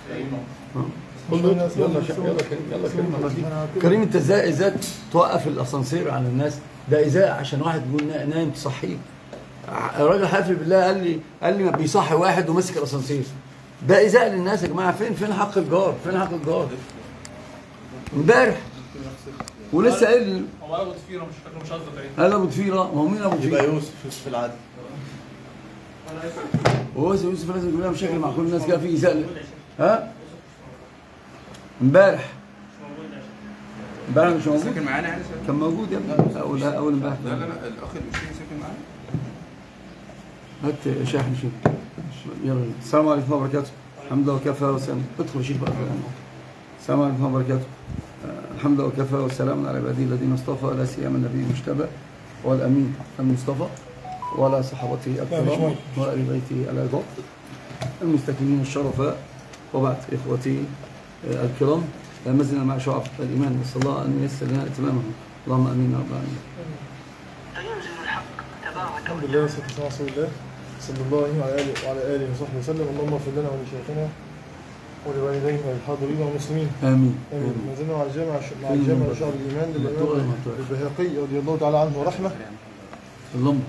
يلا كريم انت ازاي توقف الاسانسير على الناس؟ ده ازاي عشان واحد يقول نايم تصحيه؟ الراجل حافي بالله قال لي ما بيصحي واحد وماسك الاسانسير. ده ازاء للناس يا جماعه. فين حق الجار؟ فين حق الجار؟ امبارح ولسه قايل هو ابو ضفيره مش فاكر، مش قصدي تقريبا. قال ابو ضفيره. ما هو مين ابو ضفيره؟ يبقى يوسف العدل. هو يوسف لازم يقول لها مشاكل مع كل الناس كده في ازاء. ها امبارح مش موجود. ساكن معانا يعني؟ كان موجود يا ابني اول امبارح. لا الاخ المسلم ساكن معانا. هات شاحن شيخ. يلا السلام عليكم ورحمه الله وبركاته. الحمد لله وكفى وسلام. ادخل شيخ بقى. السلام عليكم ورحمه الله وبركاته. الحمد لله وكفى وسلام على عباده الذين اصطفى، لا سيما النبي المجتبى والامين المصطفى وعلى صحابته الكرام وآل بيته العظام المستكملين الشرفاء. وبعد اخوتي الكرام، ما زلنا مع شعب الايمان، نسال الله ان ييسر لنا اتمامه. اللهم امين يا رب العالمين. الحمد لله والصلاه والسلام على رسول الله صلى الله عليه وعلى اله وصحبه وسلم. اللهم اغفر لنا ولشيخنا ولوالدينا وللحاضرين والمسلمين. امين. ما زلنا مع الجامع شعب الايمان للامام البيهقي رضي الله تعالى عنه ورحمه. اللهم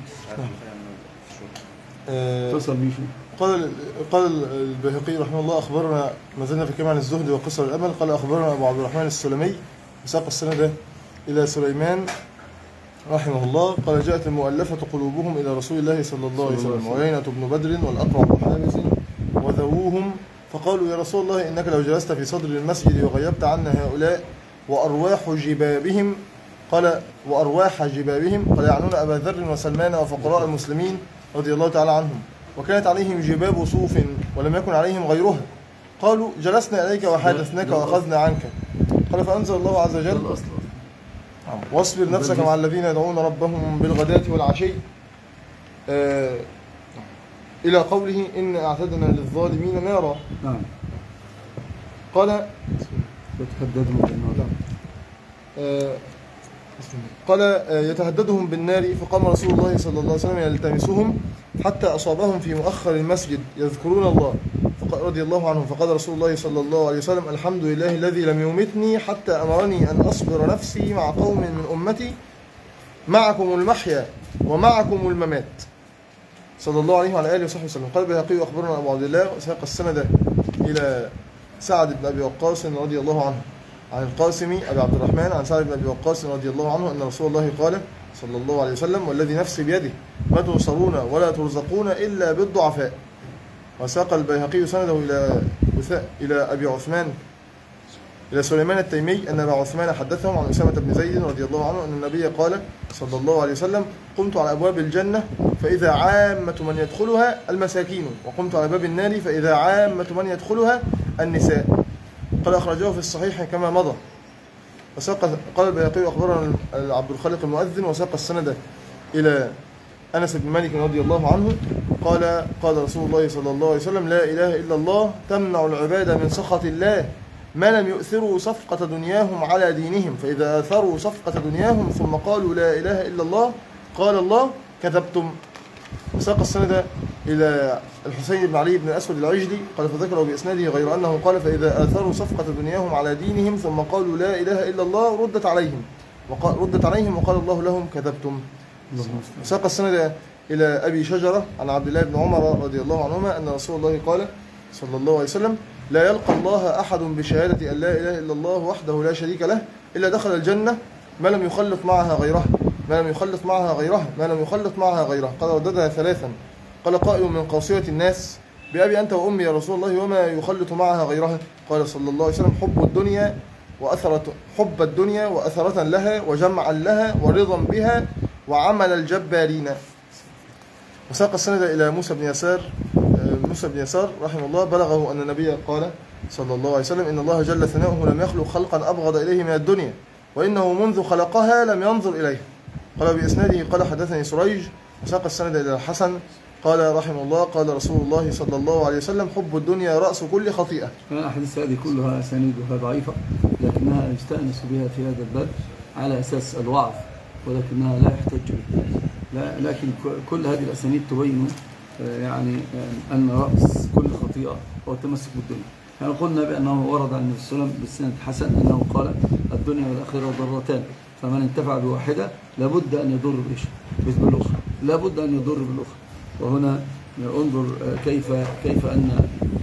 اتصل بيه. قال البيهقي رحمه الله: اخبرنا، ما زلنا في كلام عن الزهد وقصر الامل. قال: اخبرنا ابو عبد الرحمن السلمي وساق السند الى سليمان رحمه الله قال: جاءت المؤلفة قلوبهم إلى رسول الله صلى الله عليه وسلم وعيينة بن بدر والأقرع بن حابس وذووهم، فقالوا: يا رسول الله، إنك لو جلست في صدر المسجد وغيبت عنا هؤلاء وأرواح جبابهم قال يعنون أبا ذر وسلمان وفقراء المسلمين رضي الله تعالى عنهم، وكانت عليهم جباب صوف ولم يكن عليهم غيرها. قالوا: جلسنا إليك وحادثناك وأخذنا عنك. قال: فأنزل الله عز وجل: واصبر نفسك مع الذين يدعون ربهم بالغداة والعشي إلى قوله: إن أعتدنا للظالمين نارا. نعم. قال: يتهددهم بالنار. فقام رسول الله صلى الله عليه وسلم يلتمسهم حتى أصابهم في مؤخر المسجد يذكرون الله رضي الله عنهم. فقال رسول الله صلى الله عليه وسلم: الحمد لله الذي لم يمتني حتى أمرني أن أصبر نفسي مع قوم من أمتي معكم المحيا ومعكم الممات. صلى الله عليه وعلى آله وصحبه وسلم. قال البيهقي: أخبرنا أبو عبد الله وساق السند إلى سعد بن أبي وقاص رضي الله عنه عن القاسم أبي عبد الرحمن عن سعد بن أبي وقاص رضي الله عنه أن رسول الله قال صلى الله عليه وسلم: والذي نفسي بيده ما تنصرون ولا ترزقون إلا بالضعفاء. وساق البيهقي سنده إلى أبي عثمان إلى سليمان التيمي أن أبا عثمان حدثهم عن أسامة بن زيد رضي الله عنه أن النبي قال صلى الله عليه وسلم: قمت على أبواب الجنة فإذا عامة من يدخلها المساكين، وقمت على باب النار فإذا عامة من يدخلها النساء. قال: أخرجه في الصحيح كما مضى. قال البيهقي: أخبرنا عبد الخالق المؤذن وساق السند إلى أنس بن مالك رضي الله عنه قال رسول الله صلى الله عليه وسلم: لا إله إلا الله تمنع العباد من سخط الله ما لم يؤثروا صفقة دنياهم على دينهم، فإذا أثروا صفقة دنياهم ثم قالوا لا إله إلا الله قال الله: كذبتم. وساق السند إلى الحسين بن علي بن الأسود العجلي قال: فذكروا بإسناده غير أنه قال: فإذا آثروا صفقة دنياهم على دينهم ثم قالوا لا إله إلا الله ردت عليهم وقال الله لهم: كذبتم. ساق السند إلى أبي شجرة عن عبد الله بن عمر رضي الله عنهما أن رسول الله قال صلى الله عليه وسلم: لا يلقى الله أحد بشهادة أن لا إله إلا الله وحده لا شريك له إلا دخل الجنة ما لم يخلط معها غيرها. قال: رددها ثلاثا. قال قائل من قاصية الناس: بأبي أنت وأمي يا رسول الله، وما يخلط معها غيرها؟ قال صلى الله عليه وسلم: حب الدنيا وأثرة لها وجمعا لها ورضا بها وعمل الجبارين. وساق السند إلى موسى بن يسار رحمه الله بلغه أن النبي قال صلى الله عليه وسلم: إن الله جل ثناؤه لم يخلق خلقا أبغض إليه من الدنيا، وإنه منذ خلقها لم ينظر إليها. قال بإسناده: قال حدثني سريج. وساق السند إلى الحسن قال رحمه الله: قال رسول الله صلى الله عليه وسلم: حب الدنيا رأس كل خطيئة. الأحاديث هذه كلها أسانيدها ضعيفة، لكنها يستأنس بها في هذا الباب على أساس الوعظ، ولكنها لا يحتج بها. لكن كل هذه الأسانيد تبين يعني أن رأس كل خطيئة هو التمسك بالدنيا. يعني قلنا بأنه ورد عن النبي صلى الله عليه وسلم بالسند الحسن أنه قال الدنيا والآخرة ضرتان، فمن انتفع بواحدة لابد أن يضر بالأخرى، لابد أن يضر بالأخرى. وهنا انظر كيف أن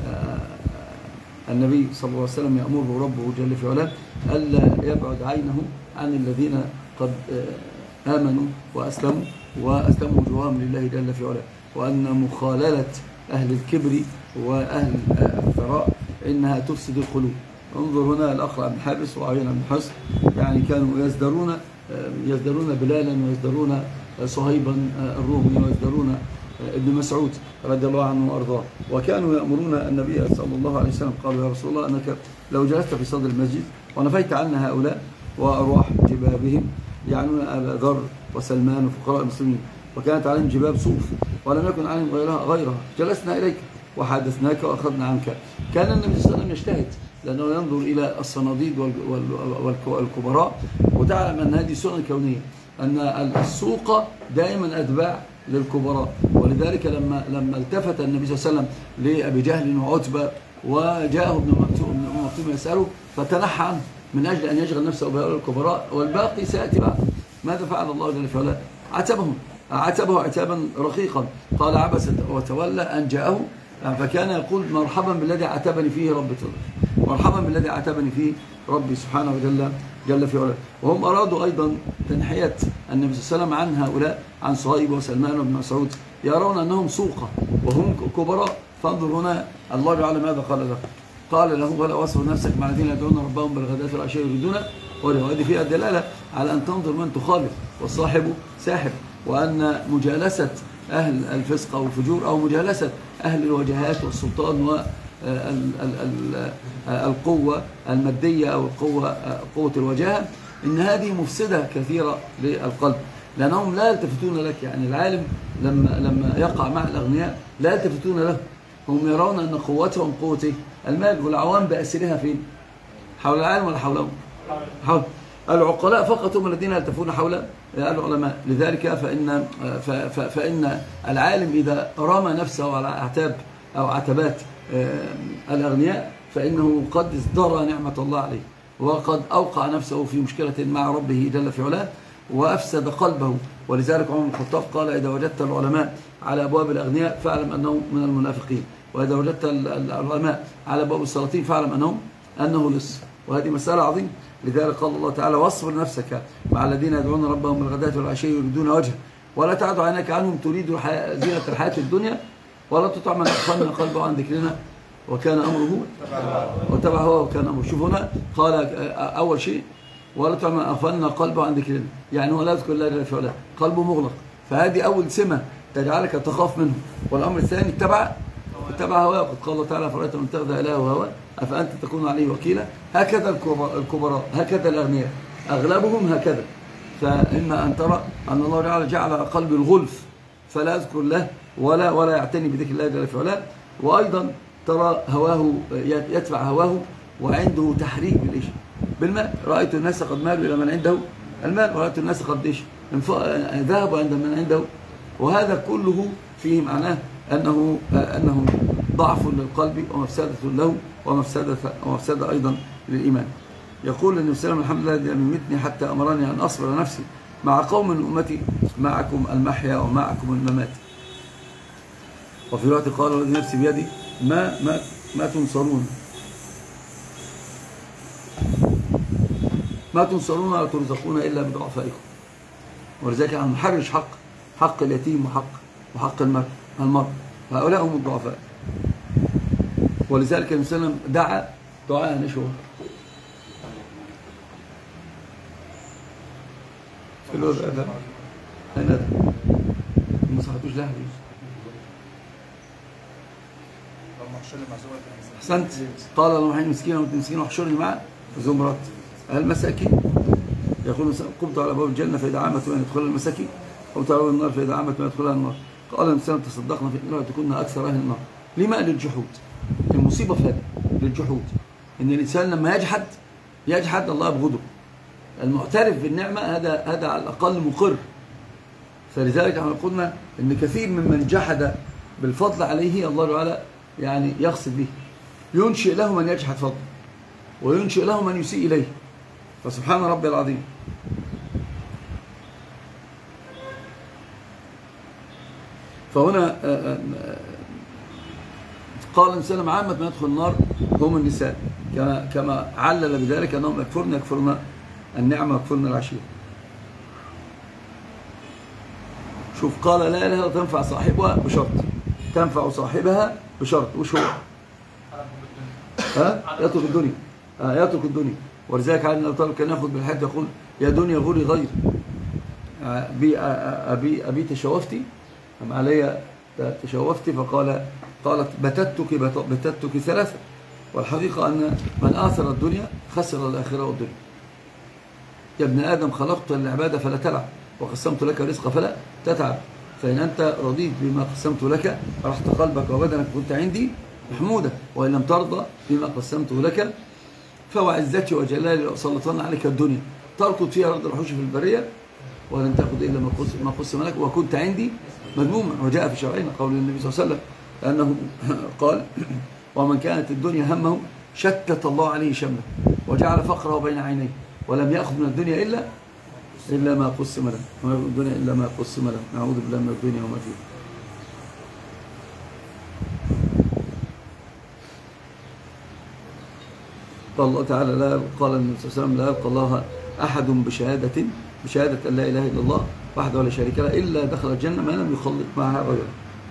النبي صلى الله عليه وسلم يأمره ربه جل في علاه ألا يبعد عينه عن الذين قد آمنوا وأسلموا وجوههم لله جل في علاه، وأن مخاللة أهل الكبر وأهل الثراء إنها تفسد القلوب. انظر هنا الأقرع بن حابس وعيينة بن حصن يعني كانوا يزدرون بلالا ويزدرون صهيبا الرومي ويزدرون ابن مسعود رضي الله عنه وأرضاه، وكانوا يأمرون النبي صلى الله عليه وسلم قالوا يا رسول الله أنك لو جلست في صدر المسجد ونفيت عنا هؤلاء وأرواح جبابهم يعنون أبا ذر وسلمان وفقراء المسلمين، وكانت عليهم جباب صوف ولم يكن عليهم غيرها جلسنا إليك وحدثناك وأخذنا عنك. كان النبي صلى الله عليه وسلم يجتهد لأنه ينظر إلى الصناديد والكبراء، وتعلم أن هذه سنة كونية أن السوق دائما أتباع للكبراء. ولذلك لما التفت النبي صلى الله عليه وسلم لأبي جهل وعتبة وجاءه ابن مكتوم يسأله فتنحى عنه من أجل أن يشغل نفسه بهؤلاء الكبراء والباقي سيأتي بعد. ماذا فعل الله جل في علاه؟ عتبه عتابا رقيقا، قال عبس وتولى أن جاءه، فكان يقول مرحبا بالذي عتبني فيه ربي، مرحبا بالذي عتبني فيه ربي سبحانه جل في علاه. وهم أرادوا أيضا تنحية النبي صلى الله عليه وسلم عن هؤلاء، عن صهيب وسلمان وابن مسعود، يرون أنهم سوقة وهم كبراء. فانظر هنا الله تعالى ماذا قال له ولا وصف نفسك مع الذين يدعون ربهم بالغداة والعشي يريدون وجهه. وهذه فيها الدلالة على أن تنظر من تخالف، والصاحب ساحب، وأن مجالسة أهل الفسق أو الفجور أو مجالسة أهل الوجهات والسلطان والقوة المادية أو قوة الوجاهة، إن هذه مفسدة كثيرة للقلب، لأنهم لا يلتفتون لك. يعني العالم لما يقع مع الأغنياء لا يلتفتون له، هم يرون أن قوتهم قوة المال، والعوام بأسرها فين؟ حول العالم ولا حولهم؟ حول العقلاء فقط هم الذين يلتفون حول العلماء. لذلك فإن العالم إذا رمى نفسه على أعتاب أو عتبات الأغنياء فإنه قد ازدرى نعمة الله عليه، وقد أوقع نفسه في مشكلة مع ربه جل في علاه وأفسد قلبه. ولذلك عمر بن الخطاب قال إذا وجدت العلماء على أبواب الأغنياء فاعلم أنهم من المنافقين، وإذا وجدت العلماء على أبواب السلاطين فاعلم أنه لص. وهذه مسألة عظيمة. لذلك قال الله تعالى واصبر نفسك مع الذين يدعون ربهم بالغداة والعشي يريدون وجهه ولا تعد عينك عنهم تريد زينة الحياة الدنيا ولا تطع من أغفلنا قلبه عن ذكرنا وكان أمره وتبع هو وكان أمره. شوف هنا قال أول شيء ولا تطع من أغفلنا قلبه عن ذكرنا، يعني هو لا يذكر الله جل في علاه، قلبه مغلق، فهذه أول سمة تجعلك تخاف منه. والأمر الثاني اتبع هواه، قد قال الله تعالى فرأيت من اتخذ إلهه هواه أفأنت تكون عليه وكيلا. هكذا الكبراء، هكذا الأغنياء أغلبهم هكذا. فإما أن ترى أن الله تعالى جعل قلب الغلف فلا يذكر الله ولا يعتني بذكر الله جل في علاه، وأيضا ترى هواه يدفع هواه وعنده تحريك بالمال. رأيت الناس قد مالوا إلى من عنده المال، ورأيت الناس قد ذهبوا عند من عنده. وهذا كله فيه معناه أنه ضعف للقلب ومفسدة له ومفسدة أيضا للإيمان. يقول النبي صلى الله عليه وسلم الحمد لله الذي لم يمتني حتى أمرني أن أصبر نفسي مع قوم من أمتي معكم المحيا ومعكم الممات. وفي الوقت قال الذي نفسي بيدي ما تنصرون ولا ترزقون إلا بضعفائكم. ولذلك أنا محرج حق اليتيم وحق المرء، هؤلاء هم الضعفاء. ولذلك النبي صلى الله عليه وسلم دعا دعاء نشوه في الوضع هذا أين ما صحتوش لها أحسنت. قال اللهم احيني مسكينا وانت مسكين واحشرني مع زمرة المساكين. يقول قمت على باب الجنة فإذا عامت من يدخلها المساكين، قمت على باب النار فإذا عامت من يدخلها النار. قال النبي صلى الله عليه وسلم تصدقنا في النار تكون أكثر أهل النار. لما؟ للجحود. المصيبة في هذا للجحود، إن الإنسان لما يجحد الله يبغضه. المعترف بالنعمة هذا على الأقل مقر. فلذلك احنا قلنا إن كثير ممن جحد بالفضل عليه الله تعالى يعني يقصد به، ينشئ له من يجحد فضله وينشئ له من يسيء إليه، فسبحان ربي العظيم. فهنا قال الإنسان عامة ما يدخل النار هم النساء، كما علل بذلك أنهم يكفرن النعمة ويكفرن العشيرة. شوف قال لا إله إلا تنفع صاحبها بشرط، تنفع صاحبها بشرط، وش هو؟ يترك الدنيا، يترك الدنيا. ولذلك علي بن ابي طالب كان ياخذ بالحد يقول يا دنيا غوري غير أبي تشوفتي أم علي تشوفتي، قالت بتتك ثلاثة. والحقيقة أن من آثر الدنيا خسر الآخرة والدنيا. يا ابن آدم خلقت للعبادة فلا تلعب، وقسمت لك الرزق فلا تتعب، فإن أنت رضيت بما قسمت لك فرحت قلبك وبدنك كنت عندي محمودة، وإن لم ترضى بما قسمته لك فوعزتي وجلالي لأسلطن عليك الدنيا تركض فيها أرض الوحوش في البرية ولن تأخذ إلا ما قسم لك وكنت عندي مذموما. وجاء في شرعنا قول النبي صلى الله عليه وسلم أنه قال ومن كانت الدنيا همه شتت الله عليه شمله وجعل فقره بين عينيه ولم يأخذ من الدنيا إلا ما قسم له، وما من الدنيا إلا ما قسم له. نعوذ بالله من الدنيا وما فيها. قال الله تعالى لا، قال النبي صلى الله عليه وسلم لا يلقى الله أحد بشهادة أن لا إله إلا الله وحده ولا شريك له إلا دخل الجنة ما لم يخلط معها غيره.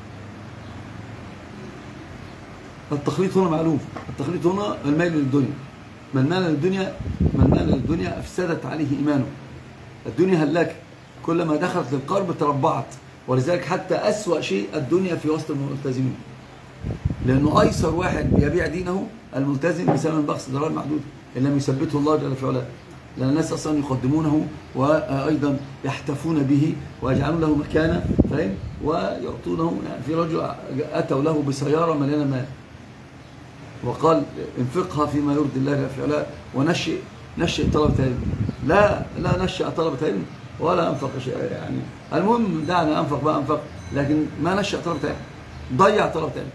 التخليط هنا معلوم، التخليط هنا الميل للدنيا. من مال للدنيا أفسدت عليه إيمانه. الدنيا هلاكة، كلما دخلت للقرب تربعت، ولذلك حتى أسوأ شيء الدنيا في وسط الملتزمين، لأنه أيسر واحد يبيع دينه الملتزم بثمن بخس دراهم معدودة إن لم يثبته الله جل في علاه، لأن الناس أصلا يقدمونه وأيضا يحتفون به ويجعلون له مكانة، فاهم؟ ويعطونه. يعني في رجل أتوا له بسيارة مليانة مال وقال انفقها فيما يرضي الله جل في علاه ونشئ طلبة علم. لا نشأ طلبة علم ولا أنفق شيء، يعني المهم دعنا أنفق، لكن ما نشأ طلبة علم، ضيع طلبة علم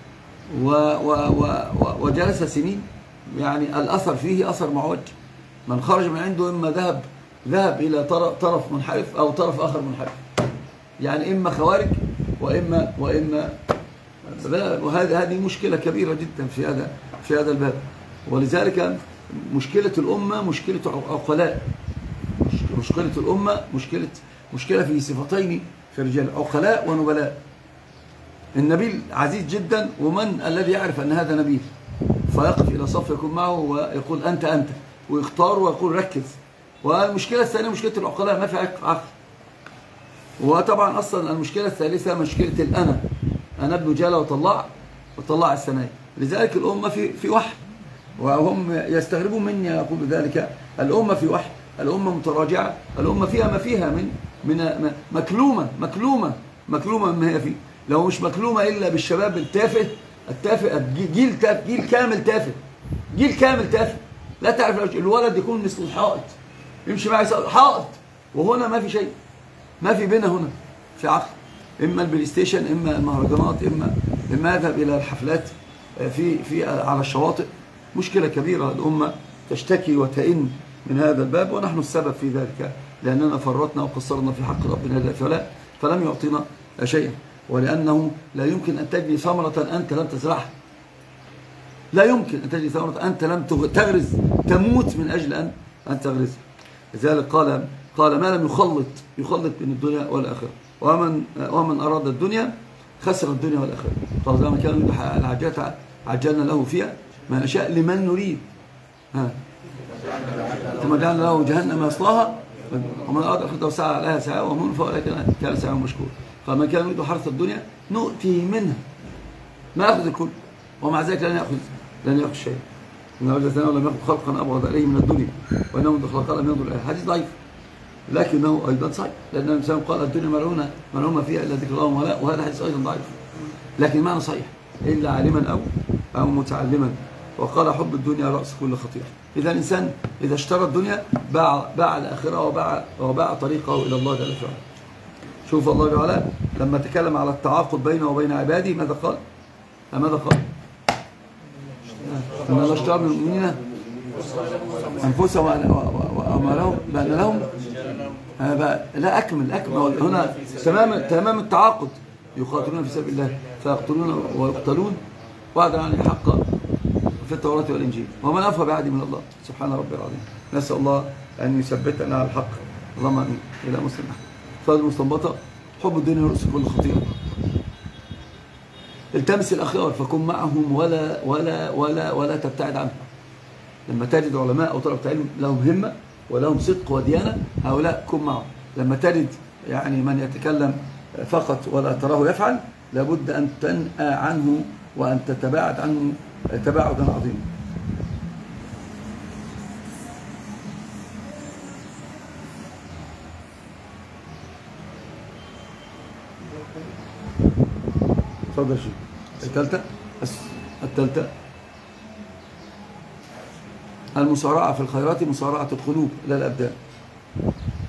وجلس سنين. يعني الأثر فيه أثر معوج، من خرج من عنده إما ذهب إلى طرف منحرف أو طرف آخر منحرف، يعني إما خوارج وإما وهذه مشكلة كبيرة جدا في هذا الباب. ولذلك مشكلة الأمة مشكلة عقلاء، مشكلة الأمة مشكلة في صفتين في الرجال، عقلاء ونبلاء. النبيل عزيز جدا، ومن الذي يعرف أن هذا نبيل فيقف إلى صف يكون معه ويقول أنت ويختار ويقول ركز. والمشكلة الثانية مشكلة العقلاء، ما في عقل. وطبعا أصلا المشكلة الثالثة مشكلة أنا ابن جالة وطلع الثنايا. لذلك الأمة في وحي، وهم يستغربون مني أقول ذلك. الأمة في وحي، الأمة متراجعة، الأمة فيها ما فيها من مكلومة مما هي فيه. لو مش مكلومة إلا بالشباب التافه جيل كامل تافه لا تعرف. الولد يكون مثل الحائط يمشي معي حائط، وهنا ما في شيء، ما في بينا هنا في عقل. إما البلاي ستيشن، إما المهرجانات، إما يذهب إلى الحفلات في على الشواطئ. مشكلة كبيرة، الأمة تشتكي وتئن من هذا الباب، ونحن السبب في ذلك، لأننا فرطنا وقصرنا في حق ربنا جل في علاه فلم يعطينا شيئا. ولأنه لا يمكن أن تجني ثمرة أنت لم تزرعها، لا يمكن أن تجني ثمرة أنت لم تغرز، تموت من أجل أن تغرز. لذلك قال ما لم يخلط بين الدنيا والآخرة، ومن أراد الدنيا خسر الدنيا والآخرة. قال زي ما كانوا يريد العاجلات عجلنا له فيها ما نشاء لمن نريد، ثم جعلنا له جهنم يصلاها ومن أراد الآخرة وسعى لها سعيه ومن فأولئك كان سعيه مشكور. فمن كان يريد حرث الدنيا نؤتيه منها، ما يأخذ الكل، ومع ذلك لن يأخذ شيء. إن وجد ثانيه لم يأخذ خلقا أبغض عليه من الدنيا وإنه من خلقا لم ينظر إليه. حديث ضعيف لكنه أيضا صحيح، لأن الإنسان قال الدنيا ملعونة فيها إلا ذكر الله وملاء، وهذا حديث أيضا ضعيف، لكن معنى صحيح إلا عالما أو متعلما. وقال حب الدنيا رأس كل خطيئة. إذا الإنسان إذا اشترى الدنيا باع الآخرة وباع طريقه إلى الله جل وعلا. شوف الله تعالى لما تكلم على التعاقد بينه وبين عباده ماذا قال؟ ان الله اشترى من المؤمنين انفسهم واموالهم بان لهم لا اكمل هنا تمام التعاقد. يقاتلون في سبيل الله فيقتلون ويقتلون وعدا عن الحق في التوراة والإنجيل ومن أوفى بعهده من الله سبحان ربي العظيم. نسأل الله أن يثبتنا على الحق اللهم آمين. إلى مسلم فهذه المستنبطة حب الدنيا رؤوس كل خطيئة. التمس الأخيار فكن معهم ولا تبتعد عنهم. لما تجد علماء أو طلبة علم لهم همة ولهم صدق وديانة هؤلاء كن معهم. لما تجد يعني من يتكلم فقط ولا تراه يفعل لابد أن تنأى عنه وأن تتباعد عنه تباعدا عظيما. تفضل شيء. الثالثة المسارعة في الخيرات مسارعة القلوب لا الأبدان.